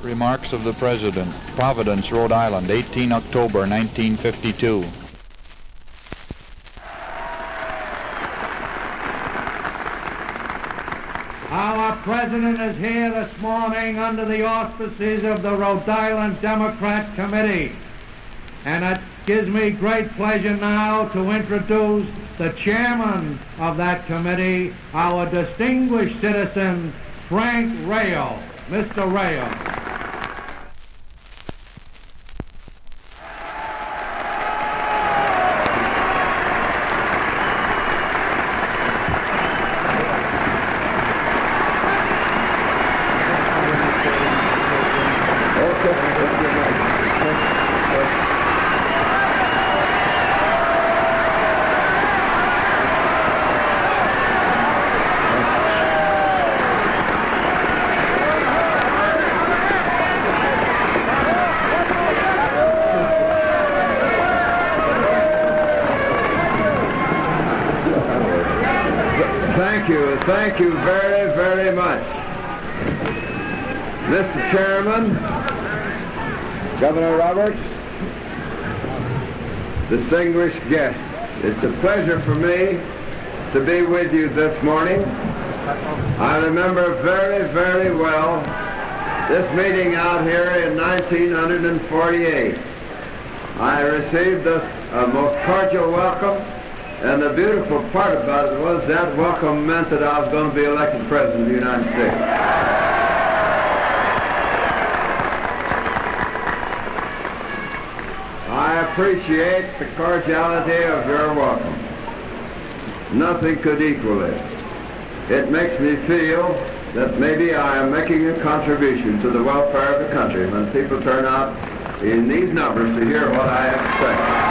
Remarks of the President. Providence, Rhode Island, 18 October 1952. Our President is here this morning under the auspices of the Rhode Island Democrat Committee. And it gives me great pleasure now to introduce the chairman of that committee, our distinguished citizen, Frank Rayo. Mr. Rayo. Thank you very, very much. Mr. Chairman, Governor Roberts, distinguished guests, it's a pleasure for me to be with you this morning. I remember very, very well this meeting out here in 1948. I received a most cordial welcome. And the beautiful part about it was that welcome meant that I was going to be elected President of the United States. I appreciate the cordiality of your welcome. Nothing could equal it. It makes me feel that maybe I am making a contribution to the welfare of the country when people turn out in these numbers to hear what I have to say.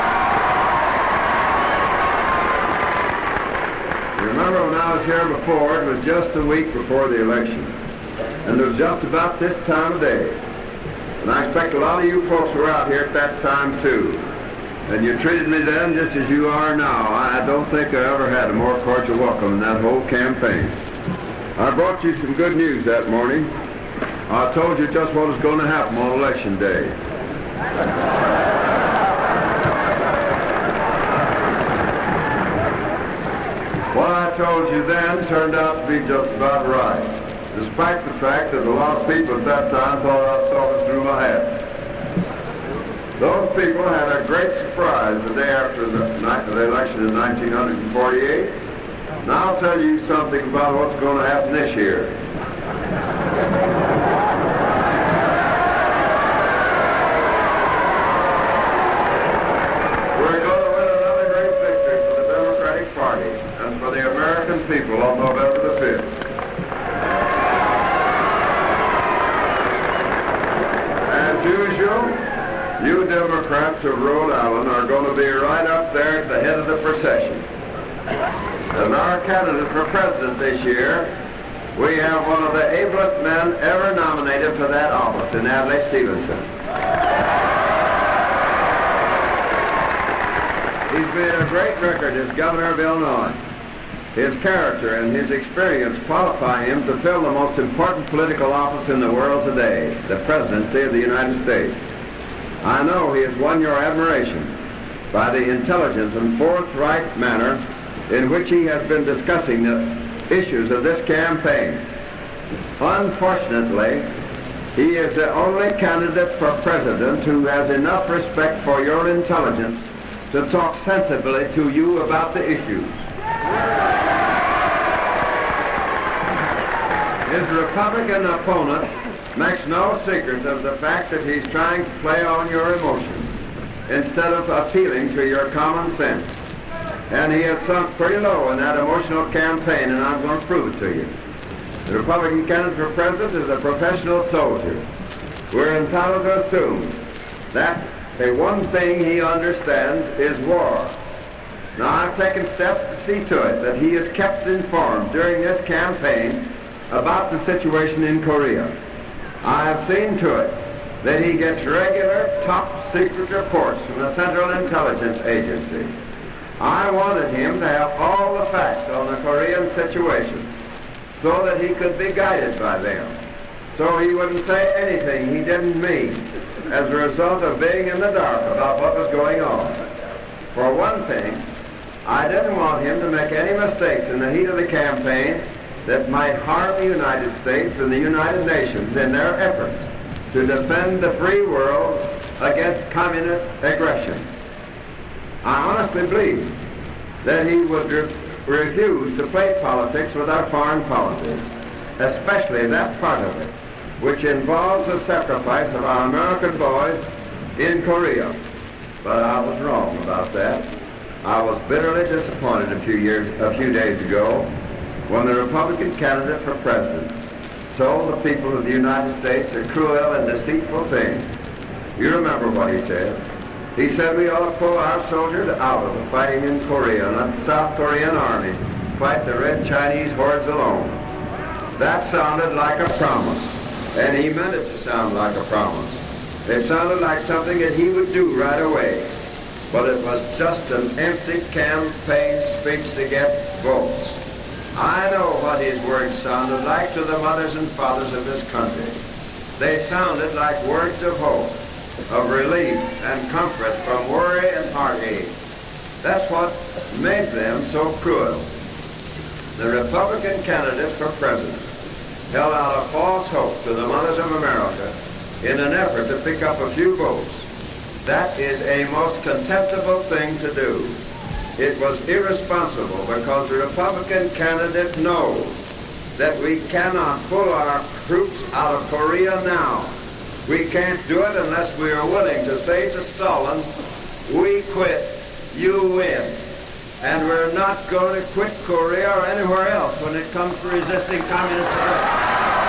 Remember when I was here before, it was just a week before the election. And it was just about this time of day. And I expect a lot of you folks were out here at that time too. And you treated me then just as you are now. I don't think I ever had a more cordial welcome in that whole campaign. I brought you some good news that morning. I told you just what was going to happen on Election Day. What I told you then turned out to be just about right, despite the fact that a lot of people at that time thought I was talking through my hat. Those people had a great surprise the day after the night of the election in 1948. And I'll tell you something about what's going to happen this year. People on November the 5th. As usual, you Democrats of Rhode Island are going to be right up there at the head of the procession. And our candidate for president this year, we have one of the ablest men ever nominated for that office in Adlai Stevenson. He's made a great record as governor of Illinois. His character and his experience qualify him to fill the most important political office in the world today, the presidency of the United States. I know he has won your admiration by the intelligent and forthright manner in which he has been discussing the issues of this campaign. Unfortunately, he is the only candidate for president who has enough respect for your intelligence to talk sensibly to you about the issues. His Republican opponent makes no secret of the fact that he's trying to play on your emotions instead of appealing to your common sense. And he has sunk pretty low in that emotional campaign, and I'm going to prove it to you. The Republican candidate for president is a professional soldier. We're entitled to assume that the one thing he understands is war. Now, I've taken steps to see to it that he is kept informed during this campaign about the situation in Korea. I have seen to it that he gets regular top-secret reports from the Central Intelligence Agency. I wanted him to have all the facts on the Korean situation so that he could be guided by them. so he wouldn't say anything he didn't mean as a result of being in the dark about what was going on. For one thing, I didn't want him to make any mistakes in the heat of the campaign that might harm the United States and the United Nations in their efforts to defend the free world against communist aggression. I honestly believe that he would refuse to play politics with our foreign policy, especially that part of it which involves the sacrifice of our American boys in Korea. But I was wrong about that. I was bitterly disappointed a few days ago when the Republican candidate for president told the people of the United States a cruel and deceitful thing. You remember what he said. He said we ought to pull our soldiers out of the fighting in Korea and let the South Korean army fight the Red Chinese hordes alone. That sounded like a promise, and he meant it to sound like a promise. It sounded like something that he would do right away, but it was just an empty campaign speech to get votes. I know what his words sounded like to the mothers and fathers of this country. They sounded like words of hope, of relief and comfort from worry and heartache. That's what made them so cruel. The Republican candidate for president held out a false hope to the mothers of America in an effort to pick up a few votes. That is a most contemptible thing to do. It was irresponsible because the Republican candidate knows that we cannot pull our troops out of Korea now. We can't do it unless we are willing to say to Stalin, we quit, you win. And we're not going to quit Korea or anywhere else when it comes to resisting communist aggression.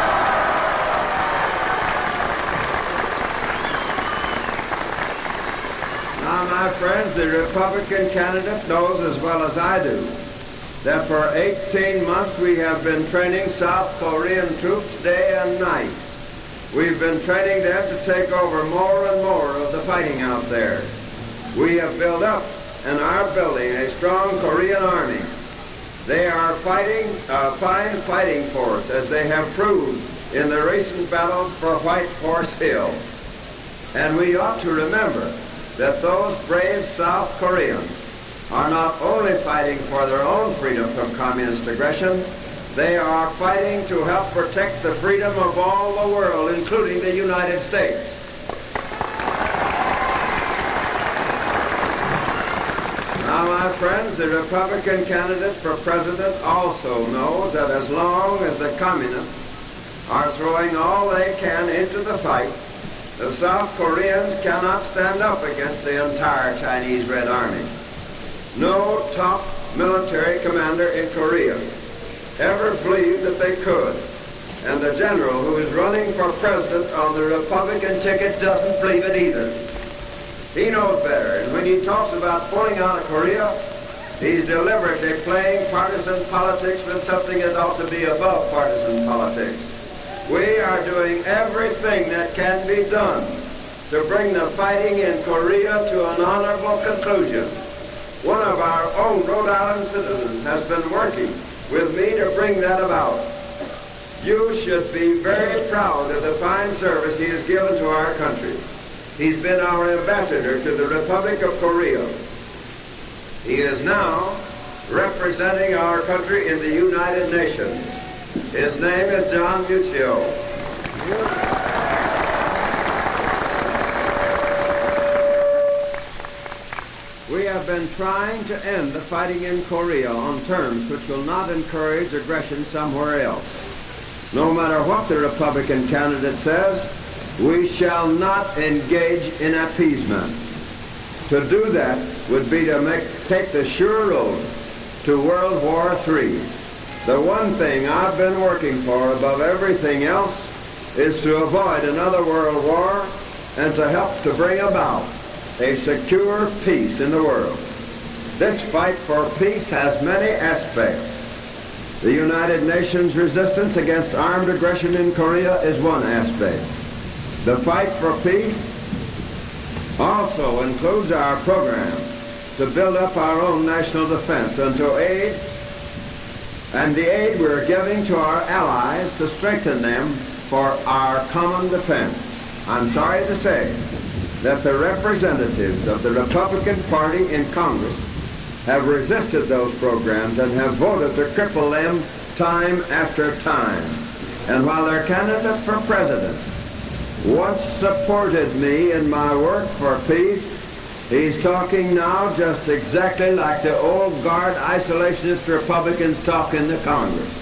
Now, my friends, the Republican candidate knows as well as I do that for 18 months we have been training South Korean troops day and night. We've been training them to take over more and more of the fighting out there. We have built up and are building a strong Korean army. They are fighting a fine fighting force, as they have proved in the recent battles for White Horse Hill. And we ought to remember that those brave South Koreans are not only fighting for their own freedom from communist aggression, they are fighting to help protect the freedom of all the world, including the United States. Now, my friends, the Republican candidate for president also knows that as long as the communists are throwing all they can into the fight, the South Koreans cannot stand up against the entire Chinese Red Army. No top military commander in Korea ever believed that they could. And the general who is running for president on the Republican ticket doesn't believe it either. He knows better, and when he talks about pulling out of Korea, he's deliberately playing partisan politics with something that ought to be above partisan politics. We are doing everything that can be done to bring the fighting in Korea to an honorable conclusion. One of our own Rhode Island citizens has been working with me to bring that about. You should be very proud of the fine service he has given to our country. He's been our ambassador to the Republic of Korea. He is now representing our country in the United Nations. His name is John Muccio. We have been trying to end the fighting in Korea on terms which will not encourage aggression somewhere else. No matter what the Republican candidate says, we shall not engage in appeasement. To do that would be to take the sure road to World War III. The one thing I've been working for above everything else is to avoid another world war and to help to bring about a secure peace in the world. This fight for peace has many aspects. The United Nations resistance against armed aggression in Korea is one aspect. The fight for peace also includes our program to build up our own national defense and to aid, and the aid we're giving to our allies to strengthen them for our common defense. I'm sorry to say that the representatives of the Republican Party in Congress have resisted those programs and have voted to cripple them time after time. And while their candidate for president once supported me in my work for peace, he's talking now just exactly like the old guard isolationist Republicans talk in the Congress.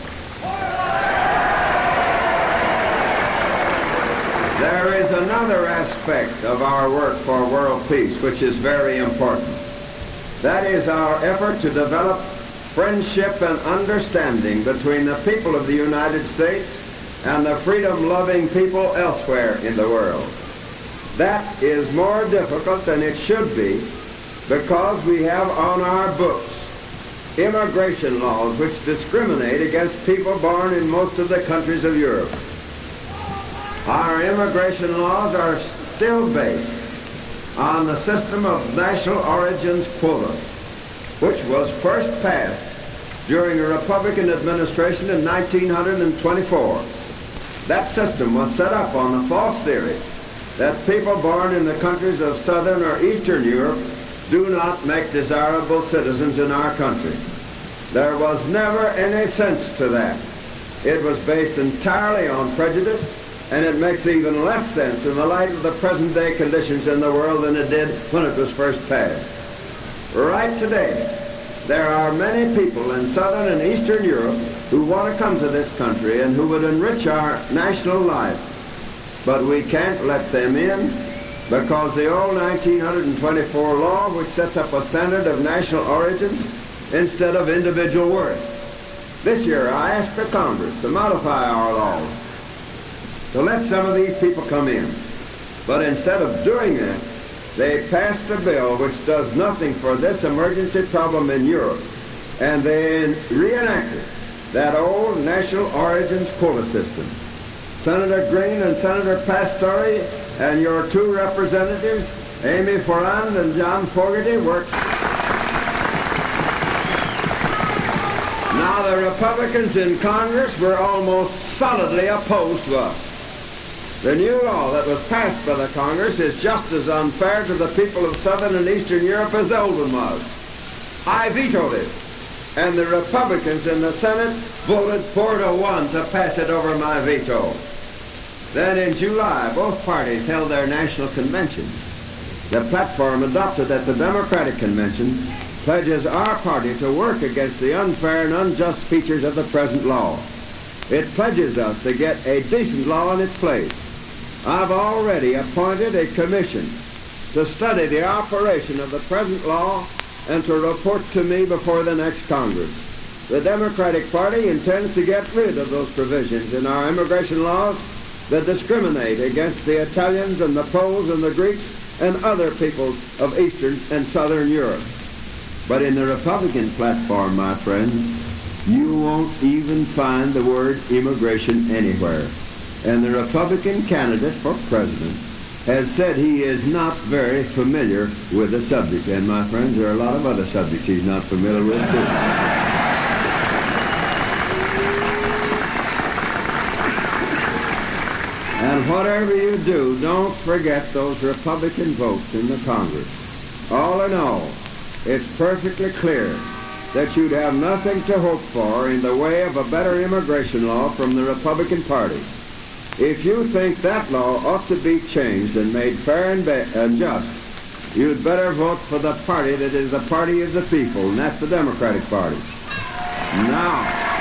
There is another aspect of our work for world peace which is very important. That is our effort to develop friendship and understanding between the people of the United States and the freedom-loving people elsewhere in the world. That is more difficult than it should be because we have on our books immigration laws which discriminate against people born in most of the countries of Europe. Our immigration laws are still based on the system of national origins quota, which was first passed during a Republican administration in 1924. That system was set up on the false theory that people born in the countries of Southern or Eastern Europe do not make desirable citizens in our country. There was never any sense to that. It was based entirely on prejudice, and it makes even less sense in the light of the present-day conditions in the world than it did when it was first passed. Right today, there are many people in Southern and Eastern Europe who want to come to this country and who would enrich our national life. But we can't let them in because the old 1924 law, which sets up a standard of national origins instead of individual worth. This year I asked the Congress to modify our laws to let some of these people come in. But instead of doing that, they passed a bill which does nothing for this emergency problem in Europe, and they reenacted that old national origins quota system. Senator Green and Senator Pastore and your two representatives, Amy Farrand and John Fogarty, worked. Now the Republicans in Congress were almost solidly opposed to us. The new law that was passed by the Congress is just as unfair to the people of Southern and Eastern Europe as the old one was. I vetoed it, and the Republicans in the Senate voted 4-1 to pass it over my veto. Then in July, both parties held their national convention. The platform adopted at the Democratic Convention pledges our party to work against the unfair and unjust features of the present law. It pledges us to get a decent law in its place. I've already appointed a commission to study the operation of the present law and to report to me before the next Congress. The Democratic Party intends to get rid of those provisions in our immigration laws that discriminate against the Italians and the Poles and the Greeks and other peoples of Eastern and Southern Europe. But in the Republican platform, my friends, you won't even find the word immigration anywhere. And the Republican candidate for president has said he is not very familiar with the subject. And my friends, there are a lot of other subjects he's not familiar with too. And whatever you do, don't forget those Republican votes in the Congress. All in all, it's perfectly clear that you'd have nothing to hope for in the way of a better immigration law from the Republican Party. If you think that law ought to be changed and made fair and just, you'd better vote for the party that is the party of the people, and that's the Democratic Party. Now,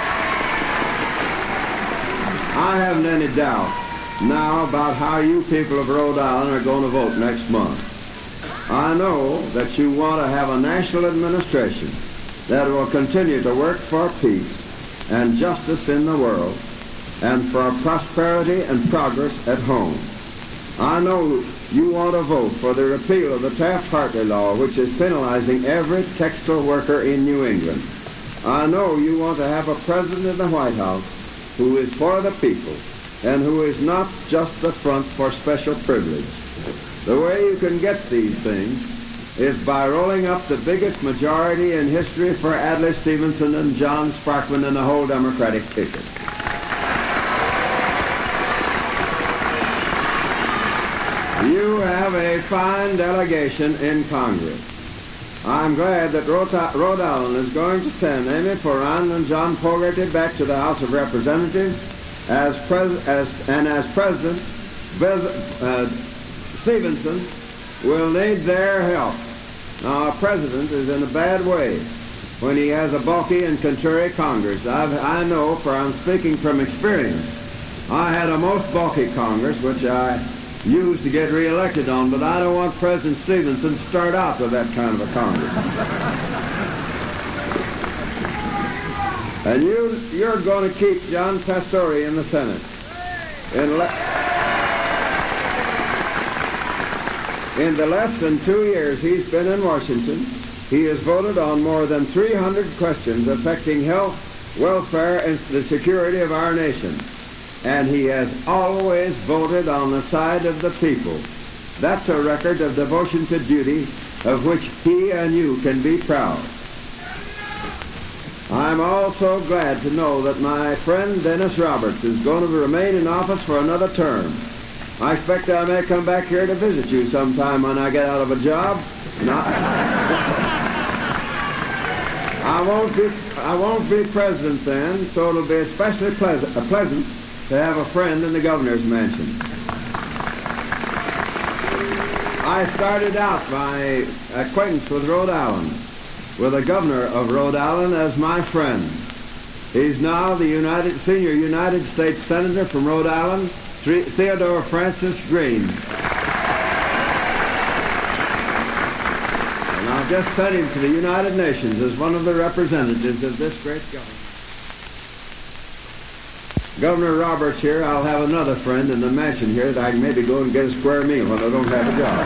I haven't any doubt now about how you people of Rhode Island are going to vote next month. I know that you want to have a national administration that will continue to work for peace and justice in the world and for prosperity and progress at home. I know you want to vote for the repeal of the Taft-Hartley law, which is penalizing every textile worker in New England. I know you want to have a president in the White House who is for the people and who is not just the front for special privilege. The way you can get these things is by rolling up the biggest majority in history for Adlai Stevenson and John Sparkman and the whole Democratic ticket. You have a fine delegation in Congress. I'm glad that Rhode Island is going to send Amy Foran and John Fogerty back to the House of Representatives as President Stevenson will need their help. Now, a president is in a bad way when he has a balky and contrary Congress. I know, for I'm speaking from experience. I had a most balky Congress, which I used to get reelected on, but I don't want President Stevenson to start out with that kind of a Congress. And you're going to keep John Pastore in the Senate. In the less than 2 years he's been in Washington, he has voted on more than 300 questions affecting health, welfare, and the security of our nation. And he has always voted on the side of the people. That's a record of devotion to duty of which he and you can be proud. I'm also glad to know that my friend Dennis Roberts is going to remain in office for another term. I expect I may come back here to visit you sometime when I get out of a job. I won't be president then, so it'll be especially pleasant to have a friend in the governor's mansion. I started out my acquaintance with Rhode Island, with the governor of Rhode Island as my friend. He's now the senior United States Senator from Rhode Island, Theodore Francis Green. And I've just sent him to the United Nations as one of the representatives of this great government. Governor Roberts here, I'll have another friend in the mansion here that I can maybe go and get a square meal when I don't have a job.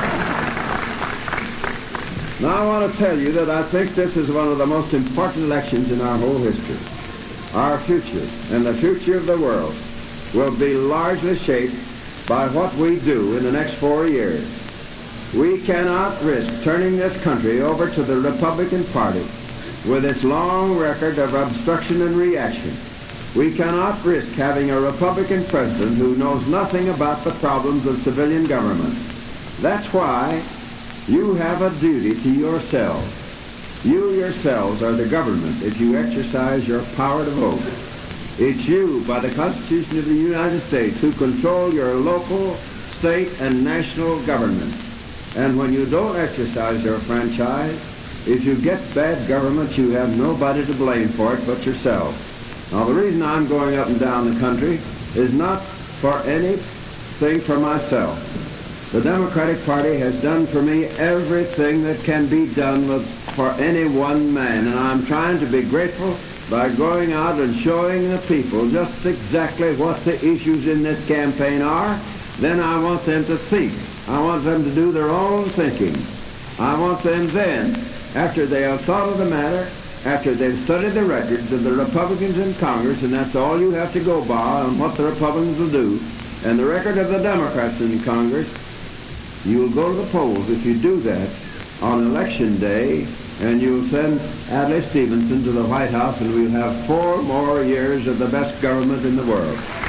Now I want to tell you that I think this is one of the most important elections in our whole history. Our future and the future of the world will be largely shaped by what we do in the next 4 years. We cannot risk turning this country over to the Republican Party with its long record of obstruction and reaction. We cannot risk having a Republican president who knows nothing about the problems of civilian government. That's why you have a duty to yourselves. You yourselves are the government if you exercise your power to vote. It's you, by the Constitution of the United States, who control your local, state, and national governments. And when you don't exercise your franchise, if you get bad government, you have nobody to blame for it but yourself. Now, the reason I'm going up and down the country is not for anything for myself. The Democratic Party has done for me everything that can be done for any one man, and I'm trying to be grateful by going out and showing the people just exactly what the issues in this campaign are. Then I want them to think. I want them to do their own thinking. I want them then, after they have thought of the matter, after they've studied the records of the Republicans in Congress, and that's all you have to go by on what the Republicans will do, and the record of the Democrats in Congress, you'll go to the polls if you do that on election day, and you'll send Adlai Stevenson to the White House, and we'll have 4 more years of the best government in the world.